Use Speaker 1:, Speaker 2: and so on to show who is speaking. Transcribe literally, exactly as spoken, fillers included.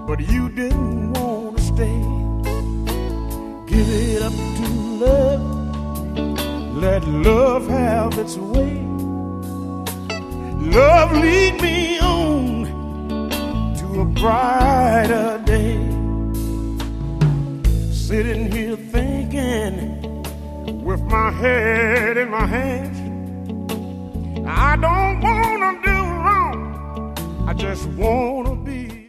Speaker 1: but you didn't want to stay. Give it up to love, let love have its way. Love lead me on to a brighter day. Sitting here thinking with my head in my hands, I don't wanna do wrong, I just wanna be